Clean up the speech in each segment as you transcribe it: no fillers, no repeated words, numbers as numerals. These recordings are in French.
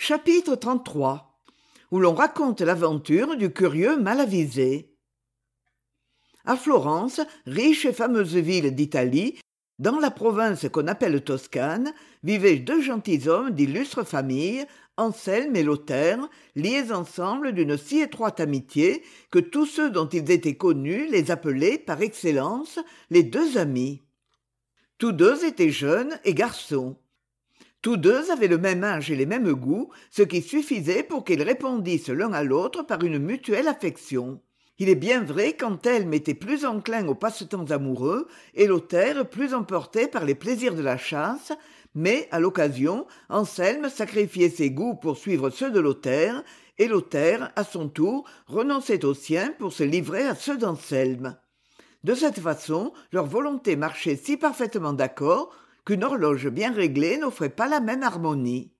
Chapitre 33, où l'on raconte l'aventure du curieux mal avisé. À Florence, riche et fameuse ville d'Italie, dans la province qu'on appelle Toscane, vivaient deux gentilshommes d'illustre famille, Anselme et Lothaire, liés ensemble d'une si étroite amitié que tous ceux dont ils étaient connus les appelaient, par excellence, les deux amis. Tous deux étaient jeunes et garçons. Tous deux avaient le même âge et les mêmes goûts, ce qui suffisait pour qu'ils répondissent l'un à l'autre par une mutuelle affection. Il est bien vrai qu'Anselme était plus enclin aux passe-temps amoureux et Lothaire plus emporté par les plaisirs de la chasse, mais, à l'occasion, Anselme sacrifiait ses goûts pour suivre ceux de Lothaire, et Lothaire, à son tour, renonçait aux siens pour se livrer à ceux d'Anselme. De cette façon, leurs volontés marchaient si parfaitement d'accord qu'une horloge bien réglée n'offrait pas la même harmonie.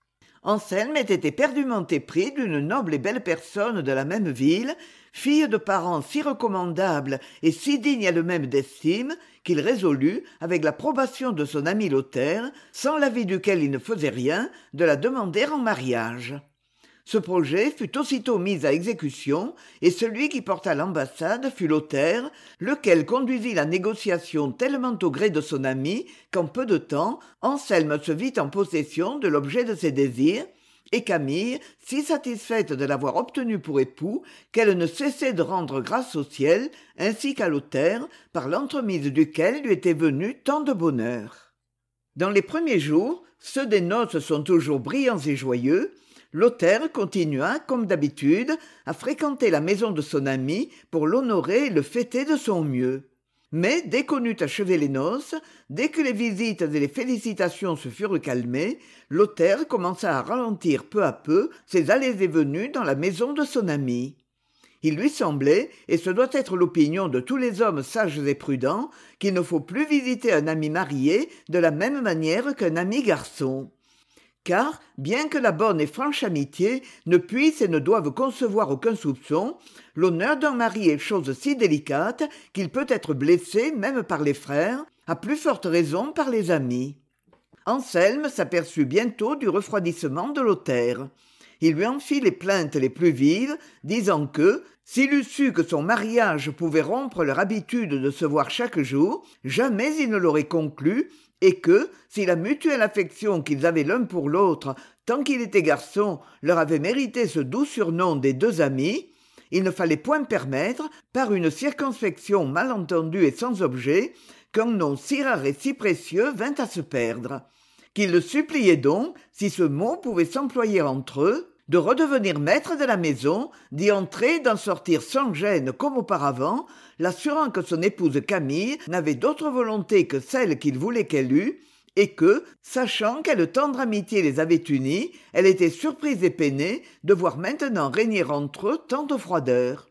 Anselme était éperdument épris d'une noble et belle personne de la même ville, fille de parents si recommandables et si dignes elle-même d'estime, qu'il résolut, avec l'approbation de son ami Lothaire, sans l'avis duquel il ne faisait rien, de la demander en mariage. Ce projet fut aussitôt mis à exécution, et celui qui porta l'ambassade fut Lothaire, lequel conduisit la négociation tellement au gré de son ami qu'en peu de temps Anselme se vit en possession de l'objet de ses désirs, et Camille si satisfaite de l'avoir obtenu pour époux qu'elle ne cessait de rendre grâce au ciel ainsi qu'à Lothaire, par l'entremise duquel lui était venu tant de bonheur. Dans les premiers jours, ceux des noces sont toujours brillants et joyeux. Lothaire continua, comme d'habitude, à fréquenter la maison de son ami pour l'honorer et le fêter de son mieux. Mais dès qu'on eut achevé les noces, dès que les visites et les félicitations se furent calmées, Lothaire commença à ralentir peu à peu ses allées et venues dans la maison de son ami. Il lui semblait, et ce doit être l'opinion de tous les hommes sages et prudents, qu'il ne faut plus visiter un ami marié de la même manière qu'un ami garçon. Car, bien que la bonne et franche amitié ne puisse et ne doive concevoir aucun soupçon, l'honneur d'un mari est chose si délicate qu'il peut être blessé même par les frères, à plus forte raison par les amis. Anselme s'aperçut bientôt du refroidissement de Lothaire. Il lui en fit les plaintes les plus vives, disant que, s'il eût su que son mariage pouvait rompre leur habitude de se voir chaque jour, jamais il ne l'aurait conclu, et que, si la mutuelle affection qu'ils avaient l'un pour l'autre, tant qu'il était garçon, leur avait mérité ce doux surnom des deux amis, il ne fallait point permettre, par une circonspection mal entendue et sans objet, qu'un nom si rare et si précieux vînt à se perdre. Qu'il le suppliait donc, si ce mot pouvait s'employer entre eux, de redevenir maître de la maison, d'y entrer et d'en sortir sans gêne comme auparavant, l'assurant que son épouse Camille n'avait d'autre volonté que celle qu'il voulait qu'elle eût, et que, sachant quelle tendre amitié les avait unis, elle était surprise et peinée de voir maintenant régner entre eux tant de froideur.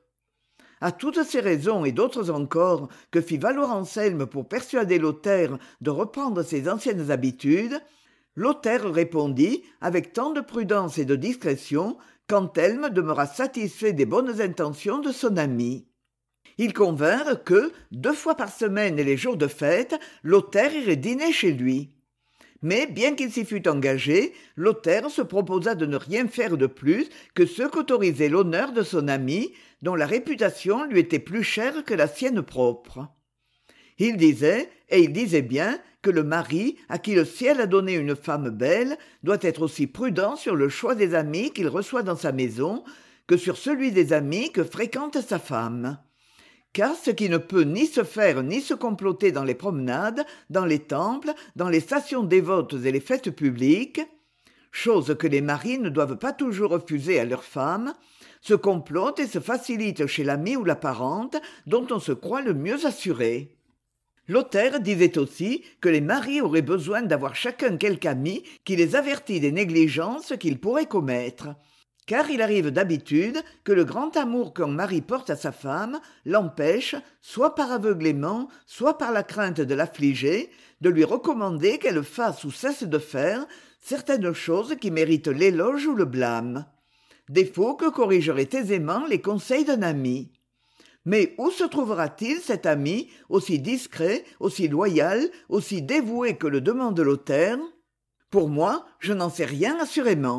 À toutes ces raisons et d'autres encore que fit valoir Anselme pour persuader Lothaire de reprendre ses anciennes habitudes, Lothaire répondit, avec tant de prudence et de discrétion, qu'Anselme demeura satisfait des bonnes intentions de son ami. Ils convinrent que, 2 fois par semaine et les jours de fête, Lothaire irait dîner chez lui. Mais bien qu'il s'y fût engagé, Lothaire se proposa de ne rien faire de plus que ce qu'autorisait l'honneur de son ami, dont la réputation lui était plus chère que la sienne propre. Il disait, et il disait bien, que le mari, à qui le ciel a donné une femme belle, doit être aussi prudent sur le choix des amis qu'il reçoit dans sa maison que sur celui des amis que fréquente sa femme. Car ce qui ne peut ni se faire ni se comploter dans les promenades, dans les temples, dans les stations dévotes et les fêtes publiques, chose que les maris ne doivent pas toujours refuser à leurs femmes, se complote et se facilite chez l'ami ou la parente dont on se croit le mieux assuré. Lothaire disait aussi que les maris auraient besoin d'avoir chacun quelque ami qui les avertit des négligences qu'ils pourraient commettre. Car il arrive d'habitude que le grand amour qu'un mari porte à sa femme l'empêche, soit par aveuglément, soit par la crainte de l'affliger, de lui recommander qu'elle fasse ou cesse de faire certaines choses qui méritent l'éloge ou le blâme. Défaut que corrigeraient aisément les conseils d'un ami. Mais où se trouvera-t-il cet ami, aussi discret, aussi loyal, aussi dévoué que le demande Lothaire ? Pour moi, je n'en sais rien assurément.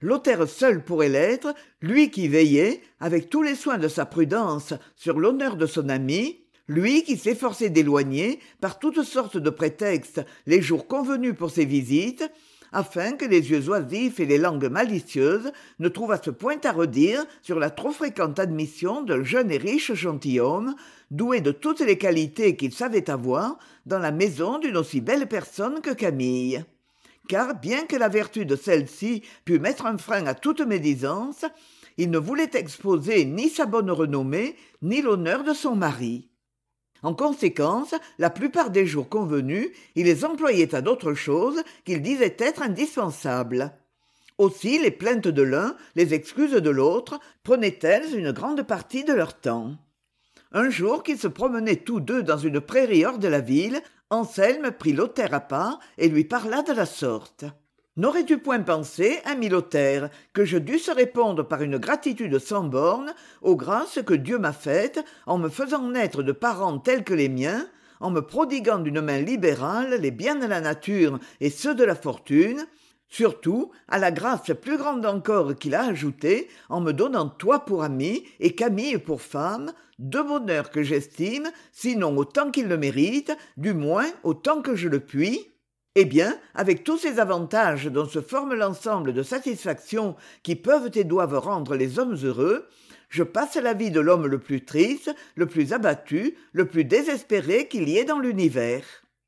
Lothaire seul pourrait l'être, lui qui veillait, avec tous les soins de sa prudence, sur l'honneur de son ami, lui qui s'efforçait d'éloigner, par toutes sortes de prétextes, les jours convenus pour ses visites, afin que les yeux oisifs et les langues malicieuses ne trouvassent point à redire sur la trop fréquente admission d'un jeune et riche gentilhomme, doué de toutes les qualités qu'il savait avoir dans la maison d'une aussi belle personne que Camille. Car bien que la vertu de celle-ci pût mettre un frein à toute médisance, il ne voulait exposer ni sa bonne renommée, ni l'honneur de son mari. En conséquence, la plupart des jours convenus, il les employait à d'autres choses qu'il disait être indispensables. Aussi les plaintes de l'un, les excuses de l'autre, prenaient-elles une grande partie de leur temps. Un jour qu'ils se promenaient tous deux dans une prairie hors de la ville, Anselme prit Lothaire à part et lui parla de la sorte. « N'aurais-tu point pensé, ami Lothaire, que je dusse répondre par une gratitude sans bornes aux grâces que Dieu m'a faites en me faisant naître de parents tels que les miens, en me prodiguant d'une main libérale les biens de la nature et ceux de la fortune, surtout à la grâce plus grande encore qu'il a ajoutée en me donnant toi pour ami et Camille pour femme, deux bonheurs que j'estime, sinon autant qu'il le mérite, du moins autant que je le puis. Eh bien, avec tous ces avantages dont se forme l'ensemble de satisfactions qui peuvent et doivent rendre les hommes heureux, je passe la vie de l'homme le plus triste, le plus abattu, le plus désespéré qu'il y ait dans l'univers.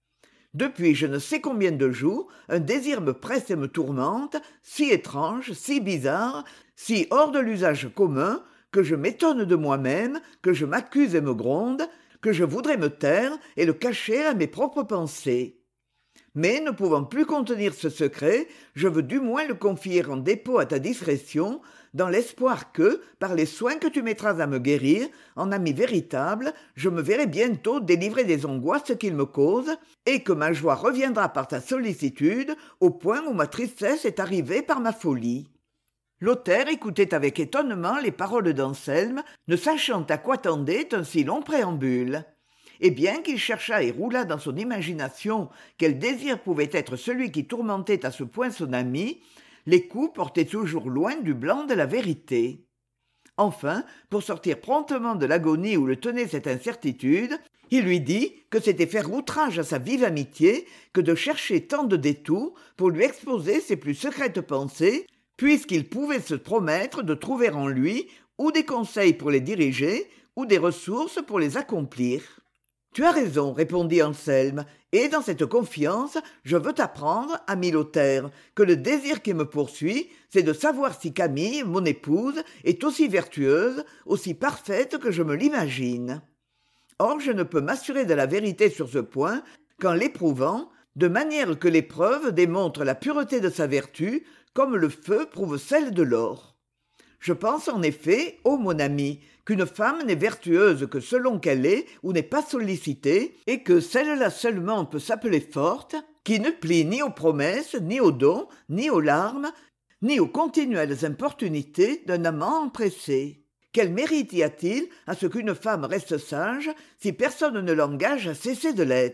Depuis je ne sais combien de jours, un désir me presse et me tourmente, si étrange, si bizarre, si hors de l'usage commun, que je m'étonne de moi-même, que je m'accuse et me gronde, que je voudrais me taire et le cacher à mes propres pensées. Mais ne pouvant plus contenir ce secret, je veux du moins le confier en dépôt à ta discrétion, dans l'espoir que, par les soins que tu mettras à me guérir, en ami véritable, je me verrai bientôt délivré des angoisses qu'il me cause, et que ma joie reviendra par ta sollicitude, au point où ma tristesse est arrivée par ma folie. » Lothaire écoutait avec étonnement les paroles d'Anselme, ne sachant à quoi tendait un si long préambule. Et bien qu'il cherchât et roulât dans son imagination quel désir pouvait être celui qui tourmentait à ce point son ami, les coups portaient toujours loin du blanc de la vérité. Enfin, pour sortir promptement de l'agonie où le tenait cette incertitude, il lui dit que c'était faire outrage à sa vive amitié que de chercher tant de détours pour lui exposer ses plus secrètes pensées, puisqu'il pouvait se promettre de trouver en lui ou des conseils pour les diriger, ou des ressources pour les accomplir. « Tu as raison, répondit Anselme, et dans cette confiance, je veux t'apprendre, ami Lothaire, que le désir qui me poursuit, c'est de savoir si Camille, mon épouse, est aussi vertueuse, aussi parfaite que je me l'imagine. Or, je ne peux m'assurer de la vérité sur ce point qu'en l'éprouvant, de manière que l'épreuve démontre la pureté de sa vertu, comme le feu prouve celle de l'or. Je pense en effet, ô mon ami, qu'une femme n'est vertueuse que selon qu'elle est ou n'est pas sollicitée, et que celle-là seulement peut s'appeler forte, qui ne plie ni aux promesses, ni aux dons, ni aux larmes, ni aux continuelles importunités d'un amant empressé. Quel mérite y a-t-il à ce qu'une femme reste sage si personne ne l'engage à cesser de l'être ?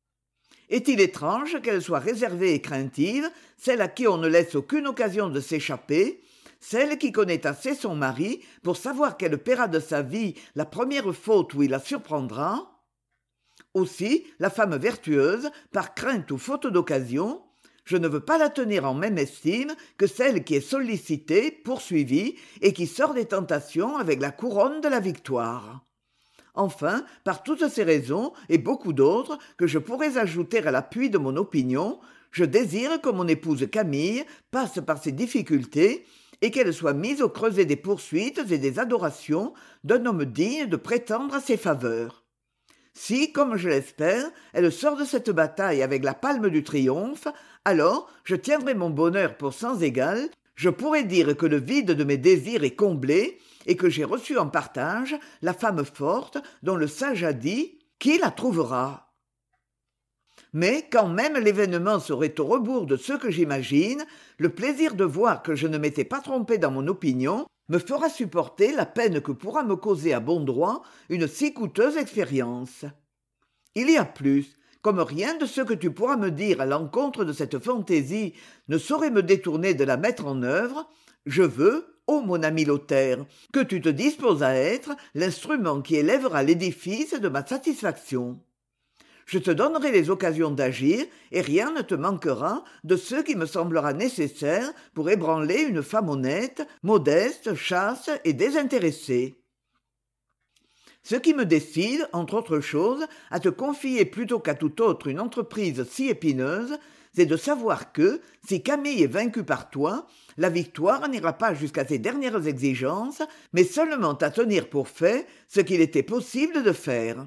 Est-il étrange qu'elle soit réservée et craintive, celle à qui on ne laisse aucune occasion de s'échapper, celle qui connaît assez son mari pour savoir qu'elle paiera de sa vie la première faute où il la surprendra? Aussi, la femme vertueuse, par crainte ou faute d'occasion, je ne veux pas la tenir en même estime que celle qui est sollicitée, poursuivie, et qui sort des tentations avec la couronne de la victoire. Enfin, par toutes ces raisons, et beaucoup d'autres, que je pourrais ajouter à l'appui de mon opinion, je désire que mon épouse Camille passe par ces difficultés, et qu'elle soit mise au creuset des poursuites et des adorations d'un homme digne de prétendre à ses faveurs. Si, comme je l'espère, elle sort de cette bataille avec la palme du triomphe, alors je tiendrai mon bonheur pour sans égal, je pourrai dire que le vide de mes désirs est comblé, et que j'ai reçu en partage la femme forte dont le sage a dit « Qui la trouvera ?» Mais quand même l'événement serait au rebours de ce que j'imagine, le plaisir de voir que je ne m'étais pas trompé dans mon opinion me fera supporter la peine que pourra me causer à bon droit une si coûteuse expérience. Il y a plus, comme rien de ce que tu pourras me dire à l'encontre de cette fantaisie ne saurait me détourner de la mettre en œuvre, je veux, ô mon ami Lothaire, que tu te disposes à être l'instrument qui élèvera l'édifice de ma satisfaction. Je te donnerai les occasions d'agir, et rien ne te manquera de ce qui me semblera nécessaire pour ébranler une femme honnête, modeste, chaste et désintéressée. Ce qui me décide, entre autres choses, à te confier plutôt qu'à tout autre une entreprise si épineuse, c'est de savoir que, si Camille est vaincue par toi, la victoire n'ira pas jusqu'à ses dernières exigences, mais seulement à tenir pour fait ce qu'il était possible de faire.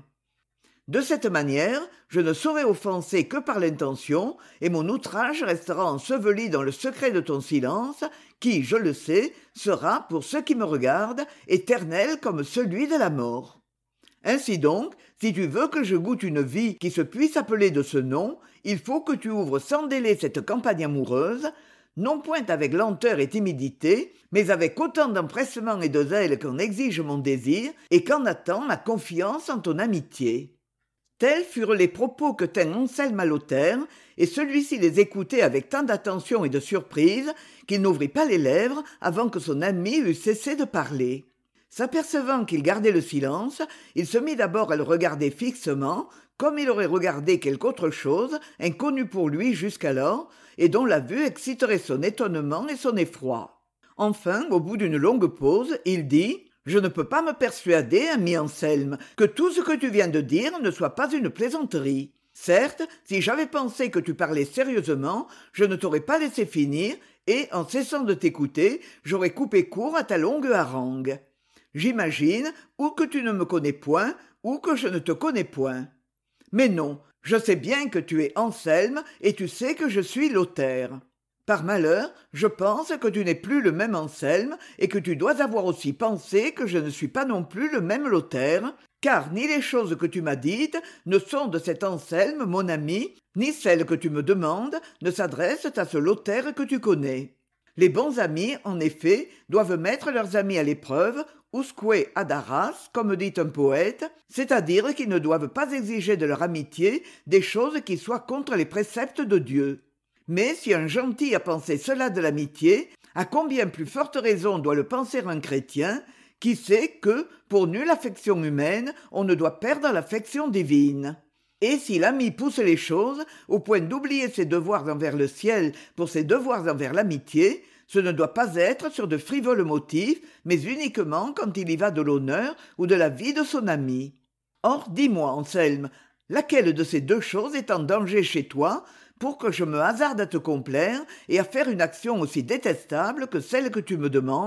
De cette manière, je ne saurais offenser que par l'intention, et mon outrage restera enseveli dans le secret de ton silence, qui, je le sais, sera, pour ceux qui me regardent, éternel comme celui de la mort. Ainsi donc, si tu veux que je goûte une vie qui se puisse appeler de ce nom, il faut que tu ouvres sans délai cette campagne amoureuse, non point avec lenteur et timidité, mais avec autant d'empressement et de zèle qu'en exige mon désir et qu'en attend ma confiance en ton amitié. Tels furent les propos que tint Anselme à Lothaire, et celui-ci les écoutait avec tant d'attention et de surprise qu'il n'ouvrit pas les lèvres avant que son ami eût cessé de parler. S'apercevant qu'il gardait le silence, il se mit d'abord à le regarder fixement, comme il aurait regardé quelque autre chose, inconnue pour lui jusqu'alors, et dont la vue exciterait son étonnement et son effroi. Enfin, au bout d'une longue pause, il dit « Je ne peux pas me persuader, ami Anselme, que tout ce que tu viens de dire ne soit pas une plaisanterie. Certes, si j'avais pensé que tu parlais sérieusement, je ne t'aurais pas laissé finir, et, en cessant de t'écouter, j'aurais coupé court à ta longue harangue. J'imagine ou que tu ne me connais point, ou que je ne te connais point. Mais non, je sais bien que tu es Anselme, et tu sais que je suis Lothaire. Par malheur, je pense que tu n'es plus le même Anselme, et que tu dois avoir aussi pensé que je ne suis pas non plus le même Lothaire, car ni les choses que tu m'as dites ne sont de cet Anselme, mon ami, ni celles que tu me demandes ne s'adressent à ce Lothaire que tu connais. Les bons amis, en effet, doivent mettre leurs amis à l'épreuve, usque ad arras, comme dit un poète, c'est-à-dire qu'ils ne doivent pas exiger de leur amitié des choses qui soient contre les préceptes de Dieu. Mais si un gentil a pensé cela de l'amitié, à combien plus forte raison doit le penser un chrétien, qui sait que, pour nulle affection humaine, on ne doit perdre l'affection divine. Et si l'ami pousse les choses, au point d'oublier ses devoirs envers le ciel pour ses devoirs envers l'amitié, ce ne doit pas être sur de frivoles motifs, mais uniquement quand il y va de l'honneur ou de la vie de son ami. Or, dis-moi, Anselme, laquelle de ces deux choses est en danger chez toi, pour que je me hasarde à te complaire et à faire une action aussi détestable que celle que tu me demandes ?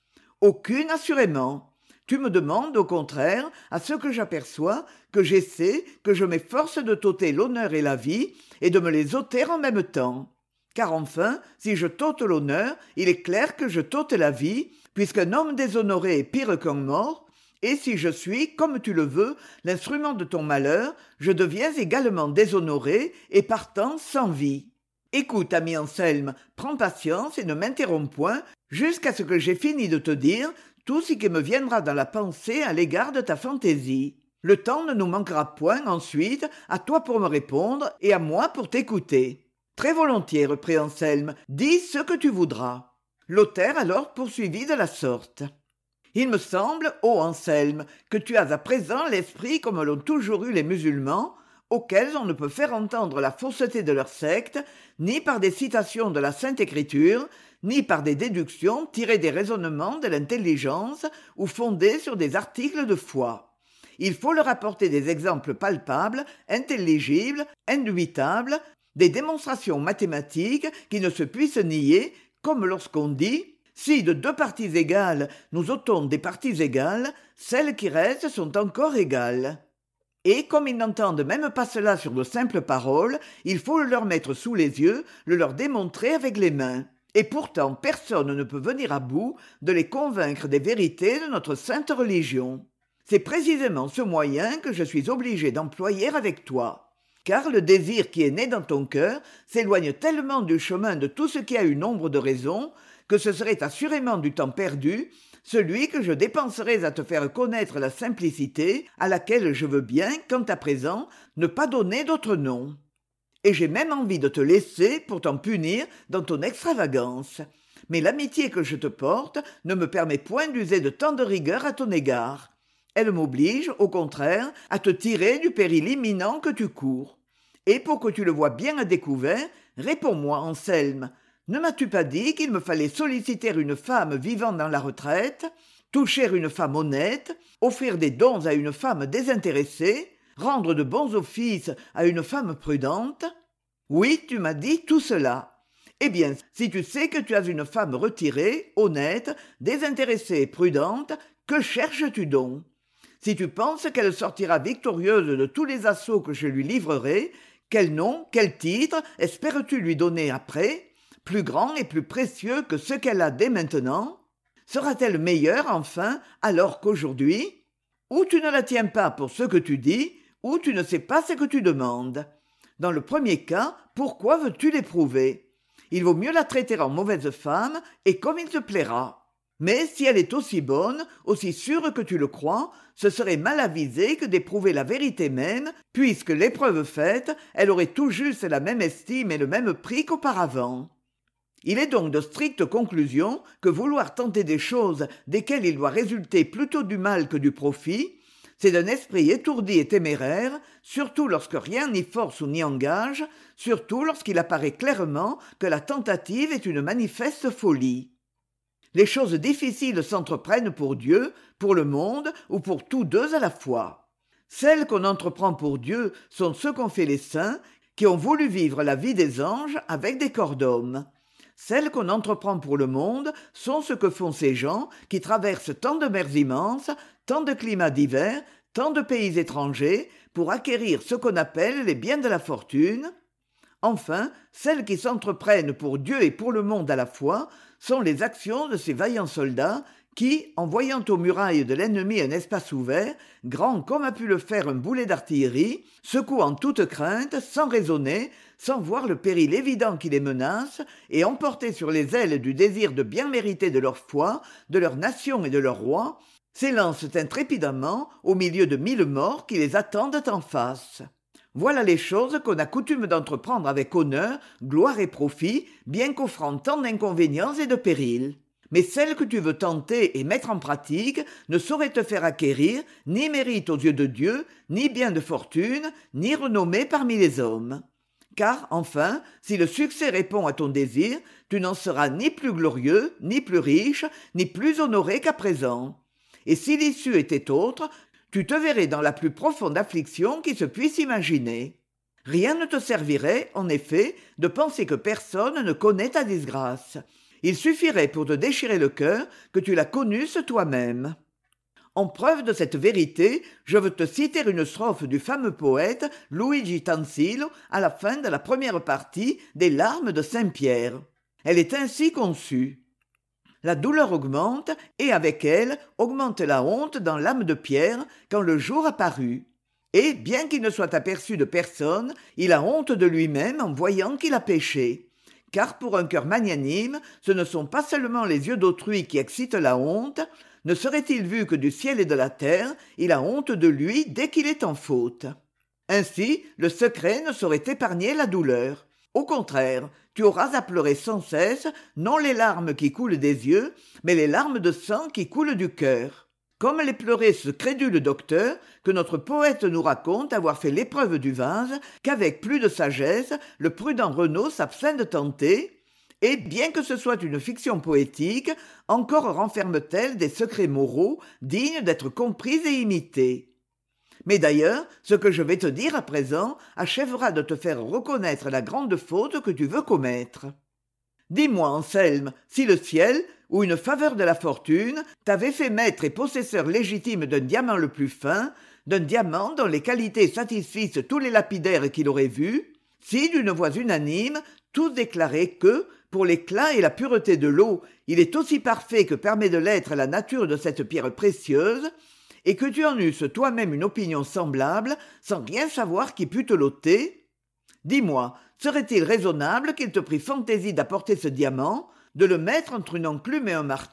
Aucune, assurément. Tu me demandes, au contraire, à ce que j'aperçois, que j'essaie, que je m'efforce de t'ôter l'honneur et la vie, et de me les ôter en même temps. Car enfin, si je t'ôte l'honneur, il est clair que je t'ôte la vie, puisqu'un homme déshonoré est pire qu'un mort, et si je suis, comme tu le veux, l'instrument de ton malheur, je deviens également déshonoré et partant sans vie. Écoute, ami Anselme, prends patience et ne m'interromps point jusqu'à ce que j'aie fini de te dire tout ce qui me viendra dans la pensée à l'égard de ta fantaisie. Le temps ne nous manquera point ensuite, à toi pour me répondre et à moi pour t'écouter. Très volontiers, reprit Anselme, dis ce que tu voudras. Lothaire alors poursuivit de la sorte. Il me semble, ô Anselme, que tu as à présent l'esprit comme l'ont toujours eu les musulmans, auxquels on ne peut faire entendre la fausseté de leur secte, ni par des citations de la Sainte Écriture, ni par des déductions tirées des raisonnements de l'intelligence ou fondées sur des articles de foi. Il faut leur apporter des exemples palpables, intelligibles, indubitables, des démonstrations mathématiques qui ne se puissent nier, comme lorsqu'on dit « Si de deux parties égales nous ôtons des parties égales, celles qui restent sont encore égales. » Et comme ils n'entendent même pas cela sur de simples paroles, il faut le leur mettre sous les yeux, le leur démontrer avec les mains. Et pourtant personne ne peut venir à bout de les convaincre des vérités de notre sainte religion. C'est précisément ce moyen que je suis obligé d'employer avec toi. Car le désir qui est né dans ton cœur s'éloigne tellement du chemin de tout ce qui a eu nombre de raisons, que ce serait assurément du temps perdu celui que je dépenserais à te faire connaître la simplicité à laquelle je veux bien, quant à présent, ne pas donner d'autre nom. Et j'ai même envie de te laisser pour t'en punir dans ton extravagance. Mais l'amitié que je te porte ne me permet point d'user de tant de rigueur à ton égard. Elle m'oblige, au contraire, à te tirer du péril imminent que tu cours. Et pour que tu le vois bien à découvert, réponds-moi, Anselme. Ne m'as-tu pas dit qu'il me fallait solliciter une femme vivant dans la retraite, toucher une femme honnête, offrir des dons à une femme désintéressée, rendre de bons offices à une femme prudente? Oui, tu m'as dit tout cela. Eh bien, si tu sais que tu as une femme retirée, honnête, désintéressée et prudente, que cherches-tu donc? Si tu penses qu'elle sortira victorieuse de tous les assauts que je lui livrerai, quel nom, quel titre espères-tu lui donner après, plus grand et plus précieux que ce qu'elle a dès maintenant? Sera-t-elle meilleure, enfin, alors qu'aujourd'hui? Ou tu ne la tiens pas pour ce que tu dis, ou tu ne sais pas ce que tu demandes. Dans le premier cas, pourquoi veux-tu l'éprouver? Il vaut mieux la traiter en mauvaise femme, et comme il te plaira. Mais si elle est aussi bonne, aussi sûre que tu le crois, ce serait mal avisé que d'éprouver la vérité même, puisque l'épreuve faite, elle aurait tout juste la même estime et le même prix qu'auparavant. Il est donc de stricte conclusion que vouloir tenter des choses desquelles il doit résulter plutôt du mal que du profit, c'est d'un esprit étourdi et téméraire, surtout lorsque rien n'y force ou n'y engage, surtout lorsqu'il apparaît clairement que la tentative est une manifeste folie. Les choses difficiles s'entreprennent pour Dieu, pour le monde ou pour tous deux à la fois. Celles qu'on entreprend pour Dieu sont ce qu'ont fait les saints, qui ont voulu vivre la vie des anges avec des corps d'hommes. Celles qu'on entreprend pour le monde sont ce que font ces gens qui traversent tant de mers immenses, tant de climats divers, tant de pays étrangers, pour acquérir ce qu'on appelle les biens de la fortune. Enfin, celles qui s'entreprennent pour Dieu et pour le monde à la fois sont les actions de ces vaillants soldats qui, en voyant aux murailles de l'ennemi un espace ouvert, grand comme a pu le faire un boulet d'artillerie, secouent en toute crainte, sans raisonner, sans voir le péril évident qui les menace, et emportés sur les ailes du désir de bien mériter de leur foi, de leur nation et de leur roi, s'élancent intrépidement au milieu de 1000 morts qui les attendent en face. Voilà les choses qu'on a coutume d'entreprendre avec honneur, gloire et profit, bien qu'offrant tant d'inconvénients et de périls. Mais celles que tu veux tenter et mettre en pratique ne sauraient te faire acquérir ni mérite aux yeux de Dieu, ni bien de fortune, ni renommée parmi les hommes. Car, enfin, si le succès répond à ton désir, tu n'en seras ni plus glorieux, ni plus riche, ni plus honoré qu'à présent. Et si l'issue était autre, tu te verrais dans la plus profonde affliction qui se puisse imaginer. Rien ne te servirait, en effet, de penser que personne ne connaît ta disgrâce. Il suffirait pour te déchirer le cœur que tu la connusses toi-même. En preuve de cette vérité, je veux te citer une strophe du fameux poète Luigi Tansillo à la fin de la première partie des Larmes de Saint-Pierre. Elle est ainsi conçue. La douleur augmente, et avec elle augmente la honte dans l'âme de Pierre quand le jour apparut. Et, bien qu'il ne soit aperçu de personne, il a honte de lui-même en voyant qu'il a péché. Car pour un cœur magnanime, ce ne sont pas seulement les yeux d'autrui qui excitent la honte. Ne serait-il vu que du ciel et de la terre, il a honte de lui dès qu'il est en faute. Ainsi, le secret ne saurait épargner la douleur. Au contraire, tu auras à pleurer sans cesse, non les larmes qui coulent des yeux, mais les larmes de sang qui coulent du cœur. Comme les pleurait ce crédule docteur, que notre poète nous raconte avoir fait l'épreuve du vase, qu'avec plus de sagesse, le prudent Renaud s'abstint de tenter, et bien que ce soit une fiction poétique, encore renferme-t-elle des secrets moraux dignes d'être compris et imités. Mais d'ailleurs, ce que je vais te dire à présent achèvera de te faire reconnaître la grande faute que tu veux commettre. Dis-moi, Anselme, si le ciel, ou une faveur de la fortune, t'avait fait maître et possesseur légitime d'un diamant le plus fin, d'un diamant dont les qualités satisfissent tous les lapidaires qui l'auraient vu, si d'une voix unanime, tous déclaraient que, pour l'éclat et la pureté de l'eau, il est aussi parfait que permet de l'être la nature de cette pierre précieuse, et que tu en eusses toi-même une opinion semblable, sans rien savoir qui pût te l'ôter, dis-moi, serait-il raisonnable qu'il te prît fantaisie d'apporter ce diamant, de le mettre entre une enclume et un marteau,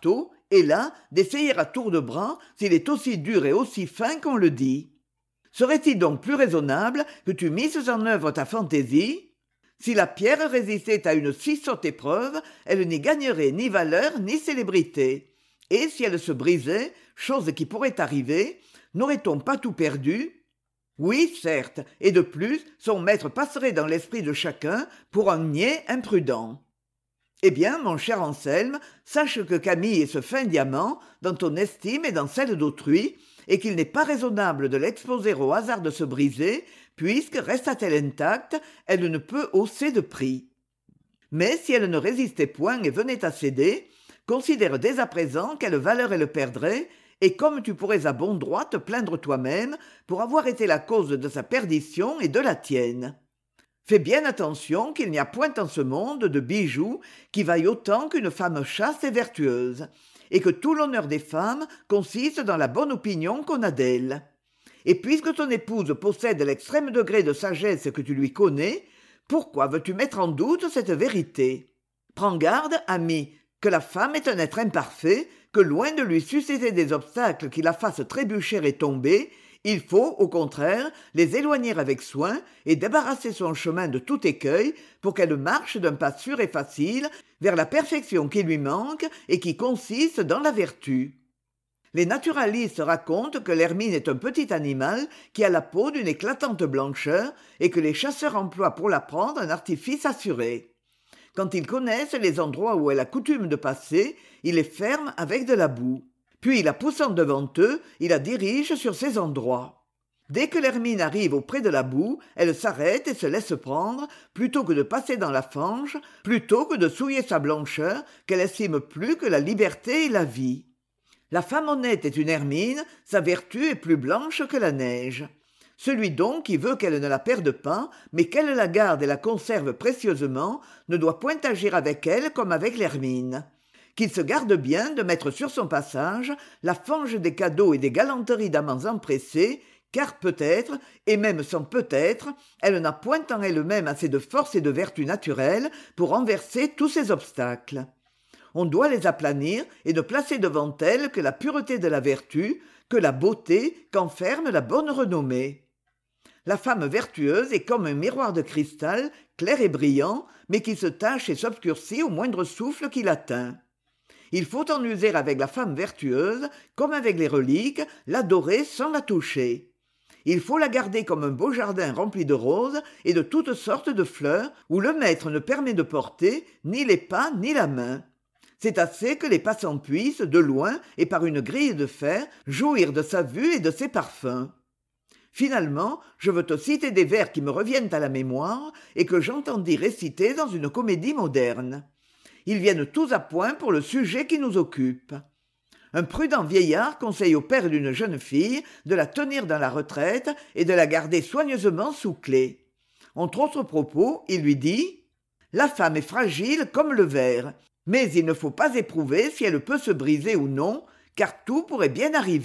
et là d'essayer à tour de bras s'il est aussi dur et aussi fin qu'on le dit. Serait-il donc plus raisonnable que tu misses en œuvre ta fantaisie? Si la pierre résistait à une si sotte épreuve, elle n'y gagnerait ni valeur ni célébrité. Et si elle se brisait, chose qui pourrait arriver, n'aurait-on pas tout perdu? Oui, certes, et de plus, son maître passerait dans l'esprit de chacun pour un niais imprudent. Eh bien, mon cher Anselme, sache que Camille est ce fin diamant dans ton estime et dans celle d'autrui, et qu'il n'est pas raisonnable de l'exposer au hasard de se briser, puisque, resta-t-elle intacte, elle ne peut hausser de prix. Mais si elle ne résistait point et venait à céder, considère dès à présent quelle valeur elle perdrait, et comme tu pourrais à bon droit te plaindre toi-même pour avoir été la cause de sa perdition et de la tienne. Fais bien attention qu'il n'y a point en ce monde de bijoux qui vaillent autant qu'une femme chaste et vertueuse, et que tout l'honneur des femmes consiste dans la bonne opinion qu'on a d'elles. Et puisque ton épouse possède l'extrême degré de sagesse que tu lui connais, pourquoi veux-tu mettre en doute cette vérité? Prends garde, ami, que la femme est un être imparfait, que loin de lui susciter des obstacles qui la fassent trébucher et tomber, il faut, au contraire, les éloigner avec soin et débarrasser son chemin de tout écueil pour qu'elle marche d'un pas sûr et facile vers la perfection qui lui manque et qui consiste dans la vertu. Les naturalistes racontent que l'hermine est un petit animal qui a la peau d'une éclatante blancheur et que les chasseurs emploient pour la prendre un artifice assuré. Quand ils connaissent les endroits où elle a coutume de passer, ils les ferment avec de la boue. Puis, la poussant devant eux, ils la dirigent sur ces endroits. Dès que l'hermine arrive auprès de la boue, elle s'arrête et se laisse prendre, plutôt que de passer dans la fange, plutôt que de souiller sa blancheur, qu'elle estime plus que la liberté et la vie. La femme honnête est une hermine, sa vertu est plus blanche que la neige. Celui donc qui veut qu'elle ne la perde pas, mais qu'elle la garde et la conserve précieusement, ne doit point agir avec elle comme avec l'hermine. Qu'il se garde bien de mettre sur son passage la fange des cadeaux et des galanteries d'amants empressés, car peut-être, et même sans peut-être, elle n'a point en elle-même assez de force et de vertu naturelle pour renverser tous ces obstacles. On doit les aplanir et ne placer devant elles que la pureté de la vertu, que la beauté qu'enferme la bonne renommée. La femme vertueuse est comme un miroir de cristal, clair et brillant, mais qui se tache et s'obscurcit au moindre souffle qui l'atteint. Il faut en user avec la femme vertueuse, comme avec les reliques, l'adorer sans la toucher. Il faut la garder comme un beau jardin rempli de roses et de toutes sortes de fleurs, où le maître ne permet de porter ni les pas ni la main. C'est assez que les passants puissent, de loin et par une grille de fer, jouir de sa vue et de ses parfums. Finalement, je veux te citer des vers qui me reviennent à la mémoire et que j'entendis réciter dans une comédie moderne. Ils viennent tous à point pour le sujet qui nous occupe. Un prudent vieillard conseille au père d'une jeune fille de la tenir dans la retraite et de la garder soigneusement sous clé. Entre autres propos, il lui dit « La femme est fragile comme le verre, mais il ne faut pas éprouver si elle peut se briser ou non, car tout pourrait bien arriver. »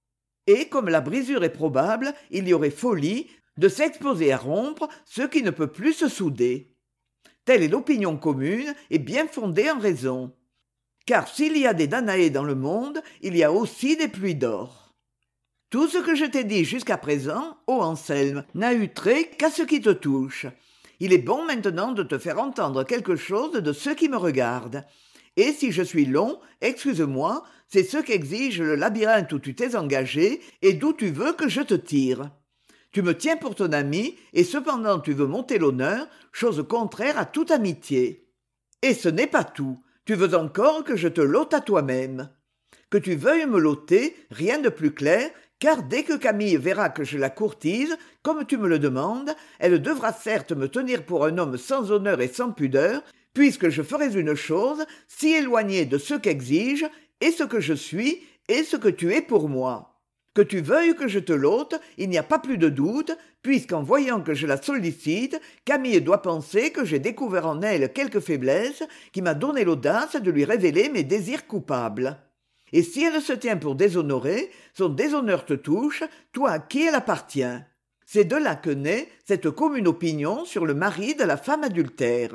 Et comme la brisure est probable, il y aurait folie de s'exposer à rompre ce qui ne peut plus se souder. Telle est l'opinion commune et bien fondée en raison. Car s'il y a des Danaé dans le monde, il y a aussi des pluies d'or. Tout ce que je t'ai dit jusqu'à présent, ô Anselme, n'a eu trait qu'à ce qui te touche. Il est bon maintenant de te faire entendre quelque chose de ce qui me regarde. Et si je suis long, excuse-moi, c'est ce qu'exige le labyrinthe où tu t'es engagé et d'où tu veux que je te tire. Tu me tiens pour ton ami, et cependant tu veux monter l'honneur, chose contraire à toute amitié. Et ce n'est pas tout, tu veux encore que je te l'ôte à toi-même. Que tu veuilles me l'ôter, rien de plus clair, car dès que Camille verra que je la courtise, comme tu me le demandes, elle devra certes me tenir pour un homme sans honneur et sans pudeur, puisque je ferais une chose si éloignée de ce qu'exige, et ce que je suis, et ce que tu es pour moi. Que tu veuilles que je te l'ôte, il n'y a pas plus de doute, puisqu'en voyant que je la sollicite, Camille doit penser que j'ai découvert en elle quelque faiblesse qui m'a donné l'audace de lui révéler mes désirs coupables. Et si elle se tient pour déshonorée, son déshonneur te touche, toi à qui elle appartient. C'est de là que naît cette commune opinion sur le mari de la femme adultère.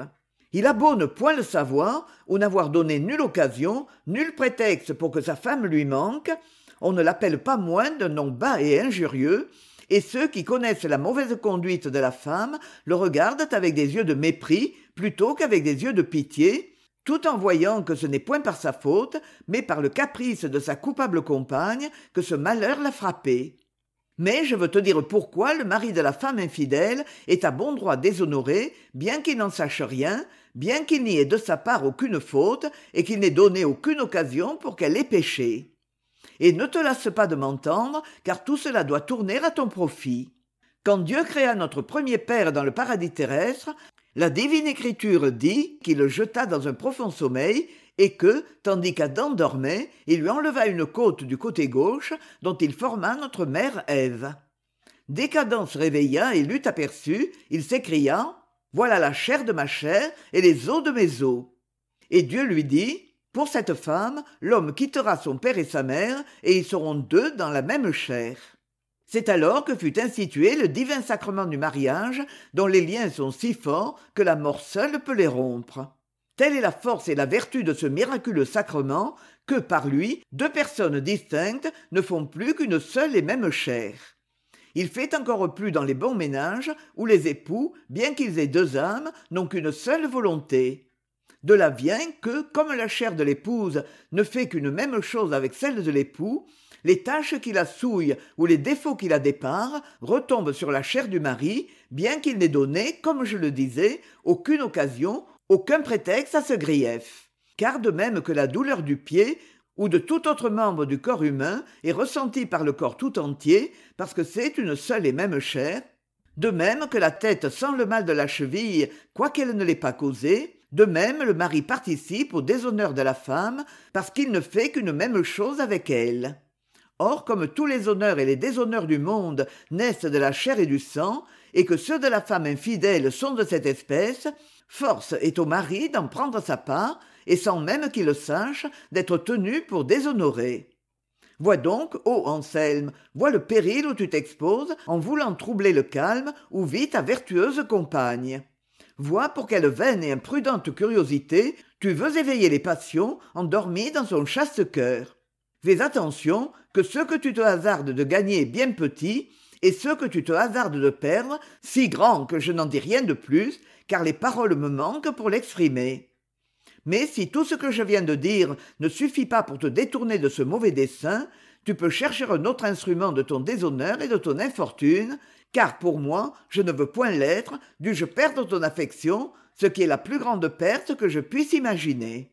Il a beau ne point le savoir, ou n'avoir donné nulle occasion, nul prétexte pour que sa femme lui manque, on ne l'appelle pas moins d'un nom bas et injurieux, et ceux qui connaissent la mauvaise conduite de la femme le regardent avec des yeux de mépris plutôt qu'avec des yeux de pitié, tout en voyant que ce n'est point par sa faute, mais par le caprice de sa coupable compagne que ce malheur l'a frappé. Mais je veux te dire pourquoi le mari de la femme infidèle est à bon droit déshonoré, bien qu'il n'en sache rien, bien qu'il n'y ait de sa part aucune faute, et qu'il n'ait donné aucune occasion pour qu'elle ait péché. Et ne te lasse pas de m'entendre, car tout cela doit tourner à ton profit. Quand Dieu créa notre premier père dans le paradis terrestre, la divine écriture dit qu'il le jeta dans un profond sommeil, et que, tandis qu'Adam dormait, il lui enleva une côte du côté gauche, dont il forma notre mère Ève. Dès qu'Adam se réveilla et l'eut aperçu, il s'écria « Voilà la chair de ma chair et les os de mes os. » Et Dieu lui dit « Pour cette femme, l'homme quittera son père et sa mère, et ils seront deux dans la même chair. » C'est alors que fut institué le divin sacrement du mariage, dont les liens sont si forts que la mort seule peut les rompre. Telle est la force et la vertu de ce miraculeux sacrement que, par lui, deux personnes distinctes ne font plus qu'une seule et même chair. Il fait encore plus dans les bons ménages, où les époux, bien qu'ils aient deux âmes, n'ont qu'une seule volonté. De là vient que, comme la chair de l'épouse ne fait qu'une même chose avec celle de l'époux, les tâches qui la souillent ou les défauts qui la déparent retombent sur la chair du mari, bien qu'il n'ait donné, comme je le disais, aucune occasion, aucun prétexte à ce grief. Car de même que la douleur du pied ou de tout autre membre du corps humain est ressentie par le corps tout entier, parce que c'est une seule et même chair, de même que la tête sent le mal de la cheville, quoiqu'elle ne l'ait pas causé, de même le mari participe au déshonneur de la femme, parce qu'il ne fait qu'une même chose avec elle. Or, comme tous les honneurs et les déshonneurs du monde naissent de la chair et du sang, et que ceux de la femme infidèle sont de cette espèce, force est au mari d'en prendre sa part, et sans même qu'il le sache, d'être tenu pour déshonoré. Vois donc, ô Anselme, vois le péril où tu t'exposes en voulant troubler le calme où vit ta vertueuse compagne. Vois pour quelle vaine et imprudente curiosité tu veux éveiller les passions endormies dans son chaste cœur. Fais attention que ce que tu te hasardes de gagner est bien petit, et ce que tu te hasardes de perdre, si grand que je n'en dis rien de plus, car les paroles me manquent pour l'exprimer. Mais si tout ce que je viens de dire ne suffit pas pour te détourner de ce mauvais dessein, tu peux chercher un autre instrument de ton déshonneur et de ton infortune, car pour moi, je ne veux point l'être, dû-je perdre ton affection, ce qui est la plus grande perte que je puisse imaginer.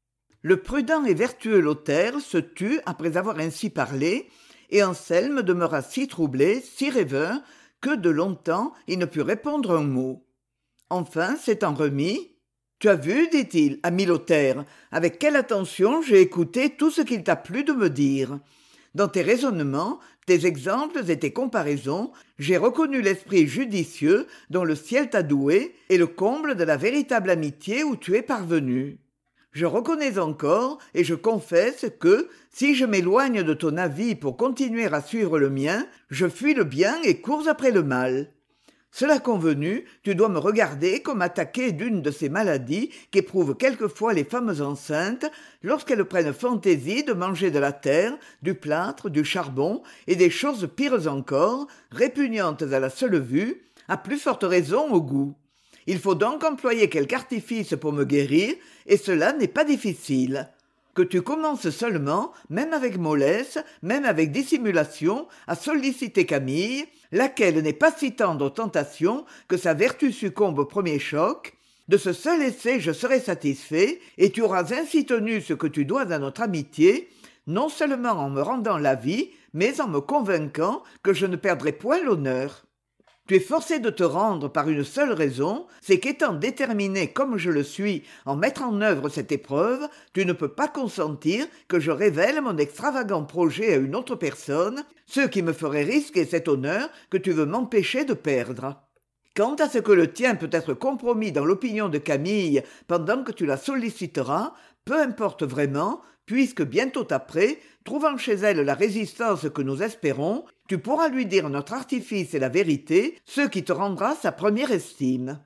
Le prudent et vertueux Lothaire se tut après avoir ainsi parlé, et Anselme demeura si troublé, si rêveur, que de longtemps il ne put répondre un mot. Enfin, s'étant remis, « Tu as vu, dit-il, ami Lothaire, avec quelle attention j'ai écouté tout ce qu'il t'a plu de me dire. Dans tes raisonnements, tes exemples et tes comparaisons, j'ai reconnu l'esprit judicieux dont le ciel t'a doué et le comble de la véritable amitié où tu es parvenu. Je reconnais encore et je confesse que, si je m'éloigne de ton avis pour continuer à suivre le mien, je fuis le bien et cours après le mal. Cela convenu, tu dois me regarder comme attaqué d'une de ces maladies qu'éprouvent quelquefois les femmes enceintes lorsqu'elles prennent fantaisie de manger de la terre, du plâtre, du charbon et des choses pires encore, répugnantes à la seule vue, à plus forte raison au goût. Il faut donc employer quelque artifice pour me guérir, et cela n'est pas difficile. Que tu commences seulement, même avec mollesse, même avec dissimulation, à solliciter Camille, laquelle n'est pas si tendre aux tentations que sa vertu succombe au premier choc. De ce seul essai je serai satisfait, et tu auras ainsi tenu ce que tu dois à notre amitié, non seulement en me rendant la vie, mais en me convainquant que je ne perdrai point l'honneur. Tu es forcé de te rendre par une seule raison, c'est qu'étant déterminé comme je le suis en mettre en œuvre cette épreuve, tu ne peux pas consentir que je révèle mon extravagant projet à une autre personne, ce qui me ferait risquer cet honneur que tu veux m'empêcher de perdre. Quant à ce que le tien peut être compromis dans l'opinion de Camille pendant que tu la solliciteras, peu importe vraiment, puisque bientôt après, trouvant chez elle la résistance que nous espérons, tu pourras lui dire notre artifice et la vérité, ce qui te rendra sa première estime.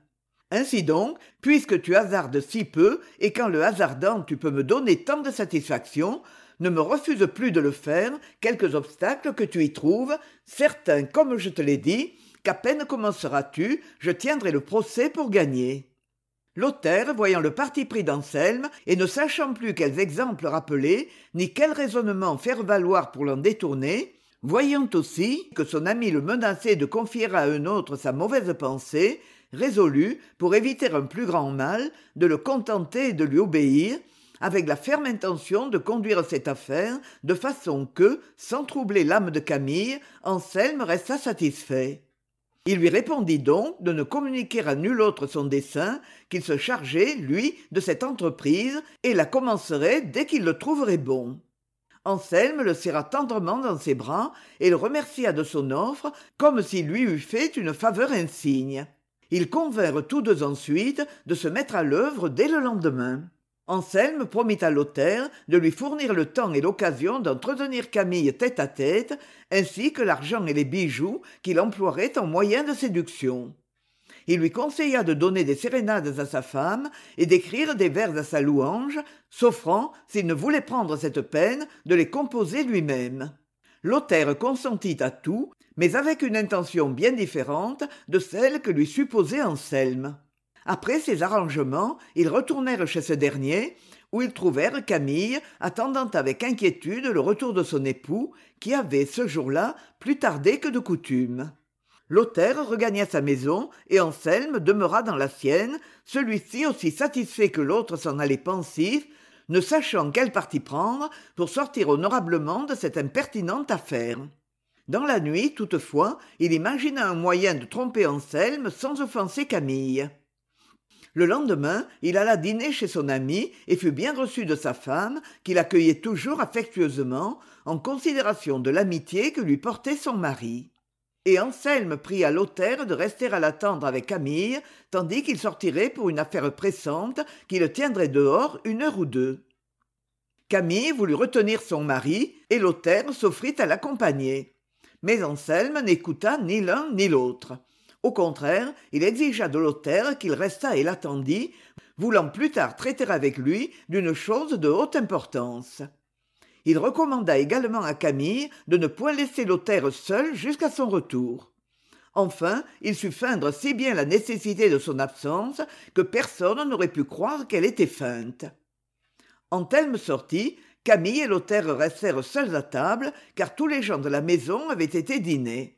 Ainsi donc, puisque tu hasardes si peu, et qu'en le hasardant tu peux me donner tant de satisfaction, ne me refuse plus de le faire, quelques obstacles que tu y trouves, certain, comme je te l'ai dit, qu'à peine commenceras-tu, je tiendrai le procès pour gagner. Lothaire, voyant le parti pris d'Anselme, et ne sachant plus quels exemples rappeler, ni quels raisonnements faire valoir pour l'en détourner, voyant aussi que son ami le menaçait de confier à un autre sa mauvaise pensée, résolut, pour éviter un plus grand mal, de le contenter et de lui obéir, avec la ferme intention de conduire cette affaire de façon que, sans troubler l'âme de Camille, Anselme restât satisfait. Il lui répondit donc de ne communiquer à nul autre son dessein, qu'il se chargeait, lui, de cette entreprise, et la commencerait dès qu'il le trouverait bon. Anselme le serra tendrement dans ses bras et le remercia de son offre comme s'il lui eût fait une faveur insigne. Ils convinrent tous deux ensuite de se mettre à l'œuvre dès le lendemain. Anselme promit à Lothaire de lui fournir le temps et l'occasion d'entretenir Camille tête à tête, ainsi que l'argent et les bijoux qu'il emploierait en moyen de séduction. Il lui conseilla de donner des sérénades à sa femme et d'écrire des vers à sa louange, s'offrant, s'il ne voulait prendre cette peine, de les composer lui-même. Lothaire consentit à tout, mais avec une intention bien différente de celle que lui supposait Anselme. Après ces arrangements, ils retournèrent chez ce dernier, où ils trouvèrent Camille attendant avec inquiétude le retour de son époux, qui avait, ce jour-là, plus tardé que de coutume. Lothaire regagna sa maison et Anselme demeura dans la sienne, celui-ci aussi satisfait que l'autre s'en allait pensif, ne sachant quel parti prendre pour sortir honorablement de cette impertinente affaire. Dans la nuit, toutefois, il imagina un moyen de tromper Anselme sans offenser Camille. Le lendemain, il alla dîner chez son ami et fut bien reçu de sa femme, qui l'accueillait toujours affectueusement, en considération de l'amitié que lui portait son mari. Et Anselme pria Lothaire de rester à l'attendre avec Camille, tandis qu'il sortirait pour une affaire pressante qui le tiendrait dehors 1 heure ou 2. Camille voulut retenir son mari, et Lothaire s'offrit à l'accompagner. Mais Anselme n'écouta ni l'un ni l'autre. Au contraire, il exigea de Lothaire qu'il restât et l'attendît, voulant plus tard traiter avec lui d'une chose de haute importance. Il recommanda également à Camille de ne point laisser Lothaire seul jusqu'à son retour. Enfin, il sut feindre si bien la nécessité de son absence que personne n'aurait pu croire qu'elle était feinte. Anselme sortit, Camille et Lothaire restèrent seuls à table, car tous les gens de la maison avaient été dîner.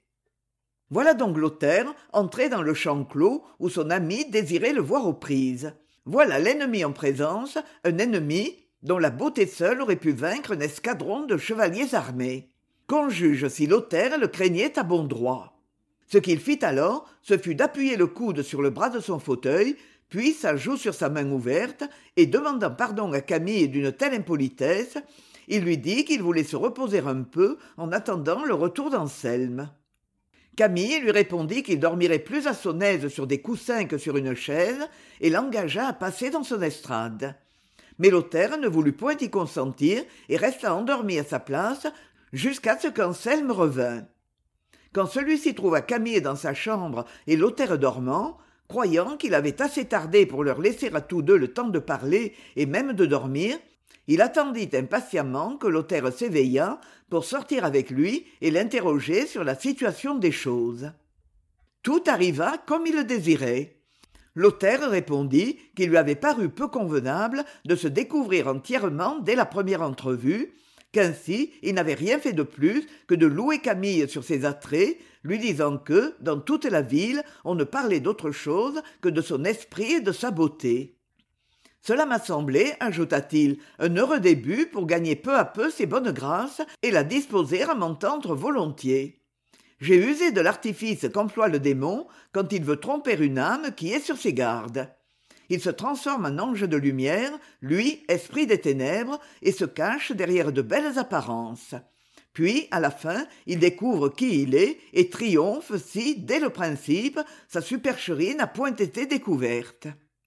Voilà donc Lothaire entré dans le champ clos où son ami désirait le voir aux prises. Voilà l'ennemi en présence, un ennemi dont la beauté seule aurait pu vaincre un escadron de chevaliers armés. Qu'on juge si Lothaire le craignait à bon droit. Ce qu'il fit alors, ce fut d'appuyer le coude sur le bras de son fauteuil, puis sa joue sur sa main ouverte, et demandant pardon à Camille d'une telle impolitesse, il lui dit qu'il voulait se reposer un peu en attendant le retour d'Anselme. Camille lui répondit qu'il dormirait plus à son aise sur des coussins que sur une chaise, et l'engagea à passer dans son estrade. Mais Lothaire ne voulut point y consentir et resta endormi à sa place jusqu'à ce qu'Anselme revînt. Quand celui-ci trouva Camille dans sa chambre et Lothaire dormant, croyant qu'il avait assez tardé pour leur laisser à tous deux le temps de parler et même de dormir, il attendit impatiemment que Lothaire s'éveillât pour sortir avec lui et l'interroger sur la situation des choses. Tout arriva comme il le désirait. Lothaire répondit qu'il lui avait paru peu convenable de se découvrir entièrement dès la première entrevue, qu'ainsi il n'avait rien fait de plus que de louer Camille sur ses attraits, lui disant que, dans toute la ville, on ne parlait d'autre chose que de son esprit et de sa beauté. Cela m'a semblé, ajouta-t-il, un heureux début pour gagner peu à peu ses bonnes grâces et la disposer à m'entendre volontiers. J'ai usé de l'artifice qu'emploie le démon quand il veut tromper une âme qui est sur ses gardes. Il se transforme en ange de lumière, lui, esprit des ténèbres, et se cache derrière de belles apparences. Puis, à la fin, il découvre qui il est et triomphe si, dès le principe, sa supercherie n'a point été découverte.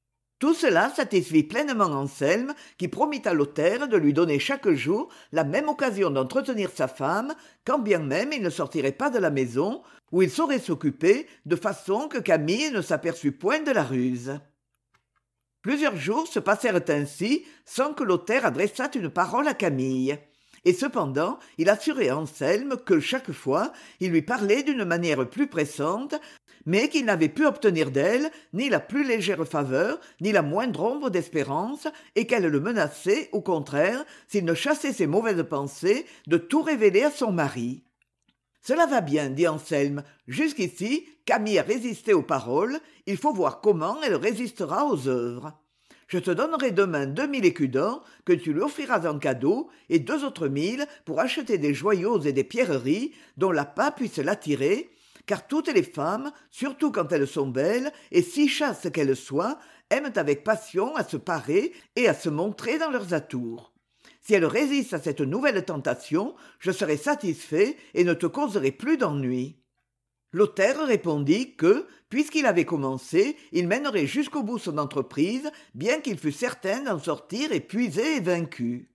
Tout cela satisfit pleinement Anselme, qui promit à Lothaire de lui donner chaque jour la même occasion d'entretenir sa femme, quand bien même il ne sortirait pas de la maison, où il saurait s'occuper, de façon que Camille ne s'aperçût point de la ruse. Plusieurs jours se passèrent ainsi sans que Lothaire adressât une parole à Camille. Et cependant, il assurait Anselme que, chaque fois, il lui parlait d'une manière plus pressante, mais qu'il n'avait pu obtenir d'elle ni la plus légère faveur, ni la moindre ombre d'espérance, et qu'elle le menaçait, au contraire, s'il ne chassait ses mauvaises pensées, de tout révéler à son mari. « Cela va bien, dit Anselme. Jusqu'ici, Camille a résisté aux paroles, il faut voir comment elle résistera aux œuvres. Je te donnerai demain 2000 écus d'or que tu lui offriras en cadeau et 2 autres 1000 pour acheter des joyaux et des pierreries dont l'appât puisse l'attirer, car toutes les femmes, surtout quand elles sont belles, et si chastes qu'elles soient, aiment avec passion à se parer et à se montrer dans leurs atours. Si elle résiste à cette nouvelle tentation, je serai satisfait et ne te causerai plus d'ennui. » Lothaire répondit que, puisqu'il avait commencé, il mènerait jusqu'au bout son entreprise, bien qu'il fût certain d'en sortir épuisé et vaincu.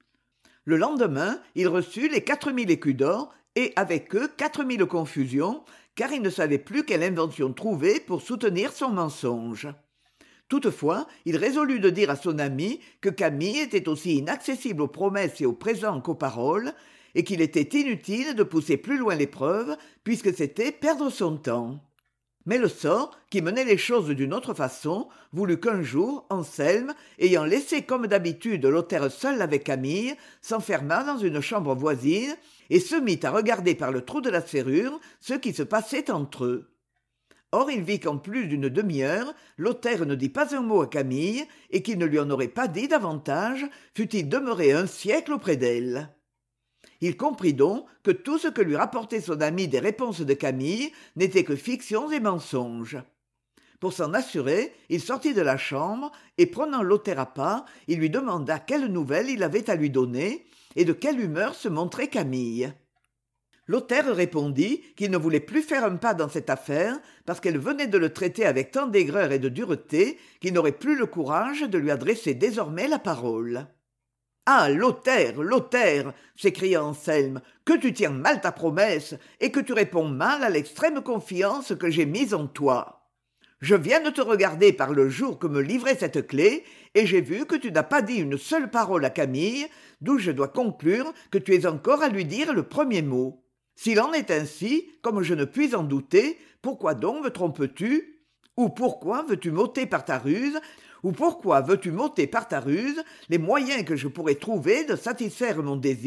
Le lendemain, il reçut les 4000 écus d'or, et avec eux 4000 confusions, car il ne savait plus quelle invention trouver pour soutenir son mensonge. Toutefois, il résolut de dire à son ami que Camille était aussi inaccessible aux promesses et aux présents qu'aux paroles, et qu'il était inutile de pousser plus loin l'épreuve, puisque c'était perdre son temps. Mais le sort, qui menait les choses d'une autre façon, voulut qu'un jour, Anselme, ayant laissé comme d'habitude Lothaire seul avec Camille, s'enfermât dans une chambre voisine et se mit à regarder par le trou de la serrure ce qui se passait entre eux. Or il vit qu'en plus d'une demi-heure, Lothaire ne dit pas un mot à Camille et qu'il ne lui en aurait pas dit davantage, fût-il demeuré un siècle auprès d'elle. Il comprit donc que tout ce que lui rapportait son ami des réponses de Camille n'était que fictions et mensonges. Pour s'en assurer, il sortit de la chambre et, prenant Lothaire à part, il lui demanda quelles nouvelles il avait à lui donner et de quelle humeur se montrait Camille. Lothaire répondit qu'il ne voulait plus faire un pas dans cette affaire parce qu'elle venait de le traiter avec tant d'aigreur et de dureté qu'il n'aurait plus le courage de lui adresser désormais la parole. « Ah, Lothaire, Lothaire !» s'écria Anselme, « que tu tiens mal ta promesse et que tu réponds mal à l'extrême confiance que j'ai mise en toi. Je viens de te regarder par le jour que me livrait cette clé et j'ai vu que tu n'as pas dit une seule parole à Camille, d'où je dois conclure que tu es encore à lui dire le premier mot. S'il en est ainsi, comme je ne puis en douter, pourquoi donc me trompes-tu ? Ou pourquoi veux-tu m'ôter par ta ruse Ou pourquoi veux-tu m'ôter par ta ruse les moyens que je pourrais trouver de satisfaire mon désir ?»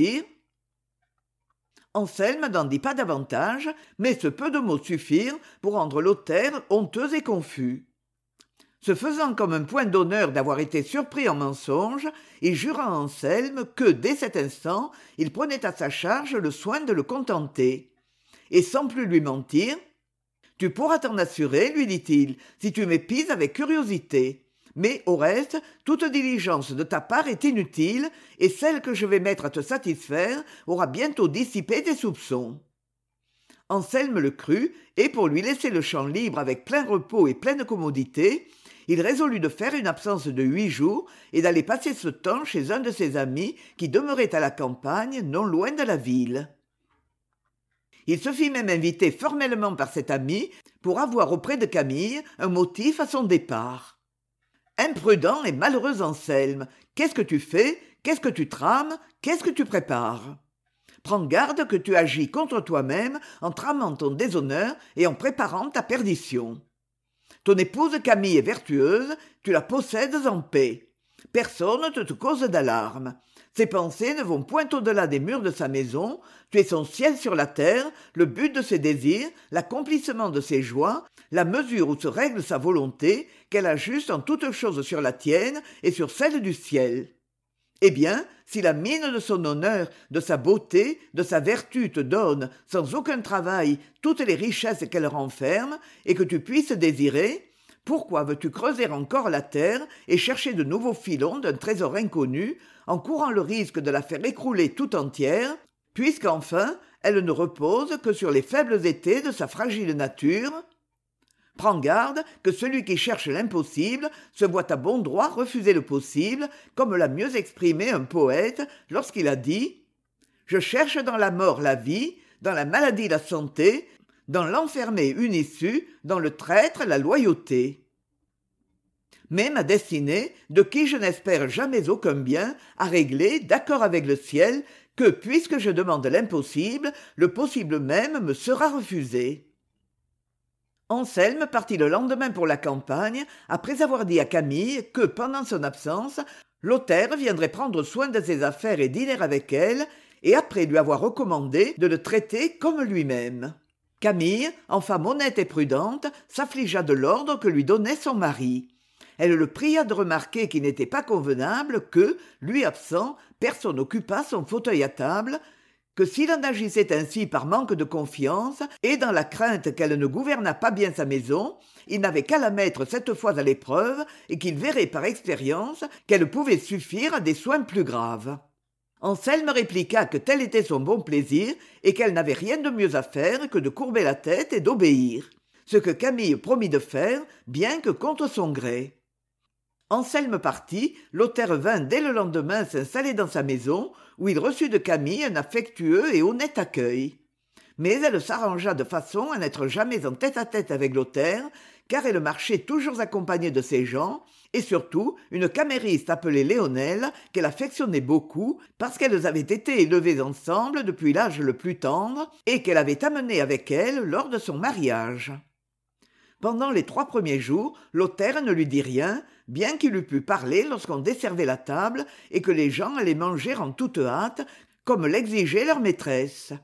Anselme n'en dit pas davantage, mais ce peu de mots suffirent pour rendre Lothaire honteux et confus. Se faisant comme un point d'honneur d'avoir été surpris en mensonge, il jura à Anselme que, dès cet instant, il prenait à sa charge le soin de le contenter. Et sans plus lui mentir, « Tu pourras t'en assurer, lui dit-il, si tu m'épies avec curiosité. Mais, au reste, toute diligence de ta part est inutile, et celle que je vais mettre à te satisfaire aura bientôt dissipé tes soupçons. » Anselme le crut, et pour lui laisser le champ libre avec plein repos et pleine commodité, il résolut de faire une absence de 8 jours et d'aller passer ce temps chez un de ses amis qui demeurait à la campagne, non loin de la ville. Il se fit même inviter formellement par cet ami pour avoir auprès de Camille un motif à son départ. « Imprudent et malheureux Anselme, qu'est-ce que tu fais ? Qu'est-ce que tu trames ? Qu'est-ce que tu prépares ? Prends garde que tu agis contre toi-même en tramant ton déshonneur et en préparant ta perdition. Ton épouse Camille est vertueuse, tu la possèdes en paix. Personne ne te cause d'alarme. Ses pensées ne vont point au-delà des murs de sa maison, tu es son ciel sur la terre, le but de ses désirs, l'accomplissement de ses joies, la mesure où se règle sa volonté, qu'elle ajuste en toutes choses sur la tienne et sur celle du ciel. Eh bien, si la mine de son honneur, de sa beauté, de sa vertu te donne, sans aucun travail, toutes les richesses qu'elle renferme, et que tu puisses désirer, pourquoi veux-tu creuser encore la terre et chercher de nouveaux filons d'un trésor inconnu, en courant le risque de la faire écrouler tout entière, puisqu'enfin elle ne repose que sur les faibles étés de sa fragile nature ? Prends garde que celui qui cherche l'impossible se voit à bon droit refuser le possible, comme l'a mieux exprimé un poète lorsqu'il a dit « Je cherche dans la mort la vie, dans la maladie la santé, dans l'enfermé une issue, dans le traître la loyauté. » Mais ma destinée, de qui je n'espère jamais aucun bien, a réglé, d'accord avec le ciel, que, puisque je demande l'impossible, le possible même me sera refusé. Anselme partit le lendemain pour la campagne, après avoir dit à Camille que, pendant son absence, Lothaire viendrait prendre soin de ses affaires et dîner avec elle, et après lui avoir recommandé de le traiter comme lui-même. Camille, en femme honnête et prudente, s'affligea de l'ordre que lui donnait son mari. Elle le pria de remarquer qu'il n'était pas convenable que, lui absent, personne n'occupât son fauteuil à table, que s'il en agissait ainsi par manque de confiance et dans la crainte qu'elle ne gouvernât pas bien sa maison, il n'avait qu'à la mettre cette fois à l'épreuve et qu'il verrait par expérience qu'elle pouvait suffire à des soins plus graves. Anselme répliqua que tel était son bon plaisir et qu'elle n'avait rien de mieux à faire que de courber la tête et d'obéir, ce que Camille promit de faire, bien que contre son gré. Anselme partit, Lothaire vint dès le lendemain s'installer dans sa maison, où il reçut de Camille un affectueux et honnête accueil. Mais elle s'arrangea de façon à n'être jamais en tête-à-tête avec Lothaire, car elle marchait toujours accompagnée de ses gens, et surtout une camériste appelée Léonelle, qu'elle affectionnait beaucoup, parce qu'elles avaient été élevées ensemble depuis l'âge le plus tendre, et qu'elle avait amené avec elle lors de son mariage. Pendant les 3 premiers jours, Lothaire ne lui dit rien, bien qu'il eût pu parler lorsqu'on desservait la table et que les gens allaient manger en toute hâte, comme l'exigeait leur maîtresse.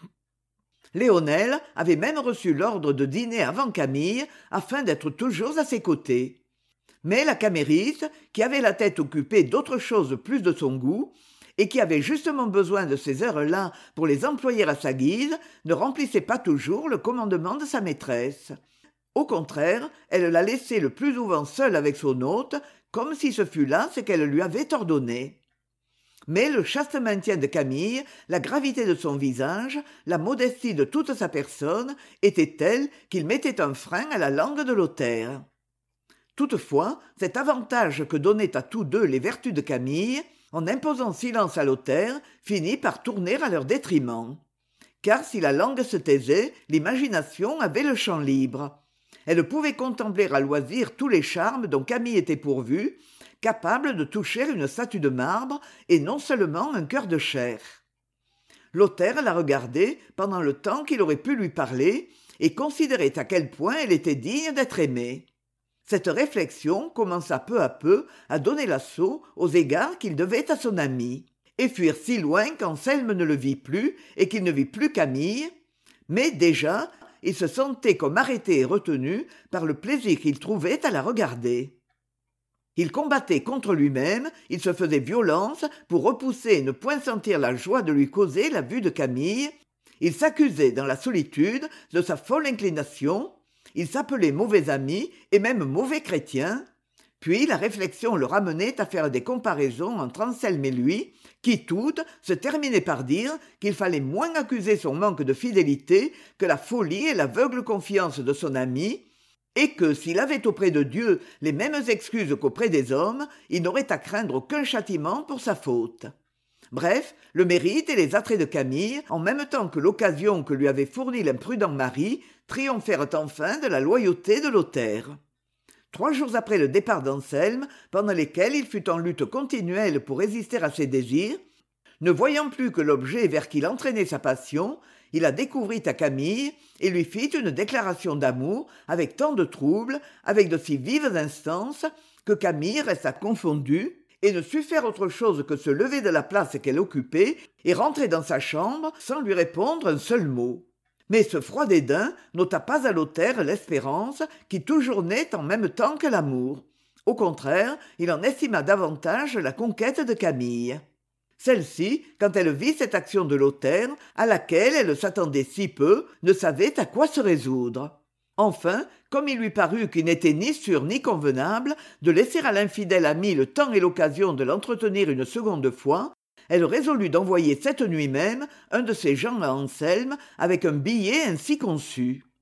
Léonelle avait même reçu l'ordre de dîner avant Camille, afin d'être toujours à ses côtés. Mais la camériste, qui avait la tête occupée d'autre chose plus de son goût, et qui avait justement besoin de ces heures-là pour les employer à sa guise, ne remplissait pas toujours le commandement de sa maîtresse. Au contraire, elle la laissait le plus souvent seule avec son hôte, comme si ce fût là ce qu'elle lui avait ordonné. Mais le chaste maintien de Camille, la gravité de son visage, la modestie de toute sa personne étaient tels qu'ils mettaient un frein à la langue de Lothaire. Toutefois, cet avantage que donnaient à tous deux les vertus de Camille, en imposant silence à Lothaire, finit par tourner à leur détriment. Car si la langue se taisait, l'imagination avait le champ libre. Elle pouvait contempler à loisir tous les charmes dont Camille était pourvue, capable de toucher une statue de marbre et non seulement un cœur de chair. Lothaire la regardait pendant le temps qu'il aurait pu lui parler et considérait à quel point elle était digne d'être aimée. Cette réflexion commença peu à peu à donner l'assaut aux égards qu'il devait à son amie, et fuir si loin qu'Anselme ne le vit plus et qu'il ne vit plus Camille, mais déjà il se sentait comme arrêté et retenu par le plaisir qu'il trouvait à la regarder. Il combattait contre lui-même, il se faisait violence pour repousser et ne point sentir la joie de lui causer la vue de Camille, il s'accusait dans la solitude de sa folle inclination, il s'appelait mauvais ami et même mauvais chrétien, puis la réflexion le ramenait à faire des comparaisons entre Anselme et lui, qui toutes se terminaient par dire qu'il fallait moins accuser son manque de fidélité que la folie et l'aveugle confiance de son ami, et que s'il avait auprès de Dieu les mêmes excuses qu'auprès des hommes, il n'aurait à craindre aucun châtiment pour sa faute. Bref, le mérite et les attraits de Camille, en même temps que l'occasion que lui avait fournie l'imprudent mari, triomphèrent enfin de la loyauté de Lothaire. 3 jours après le départ d'Anselme, pendant lesquels il fut en lutte continuelle pour résister à ses désirs, ne voyant plus que l'objet vers qui l'entraînait sa passion, il la découvrit à Camille et lui fit une déclaration d'amour avec tant de trouble, avec de si vives instances, que Camille resta confondue et ne sut faire autre chose que se lever de la place qu'elle occupait et rentrer dans sa chambre sans lui répondre un seul mot. Mais ce froid dédain n'ôta pas à Lothaire l'espérance qui toujours naît en même temps que l'amour. Au contraire, il en estima davantage la conquête de Camille. Celle-ci, quand elle vit cette action de Lothaire, à laquelle elle s'attendait si peu, ne savait à quoi se résoudre. Enfin, comme il lui parut qu'il n'était ni sûr ni convenable de laisser à l'infidèle ami le temps et l'occasion de l'entretenir une seconde fois, elle résolut d'envoyer cette nuit même un de ses gens à Anselme avec un billet ainsi conçu.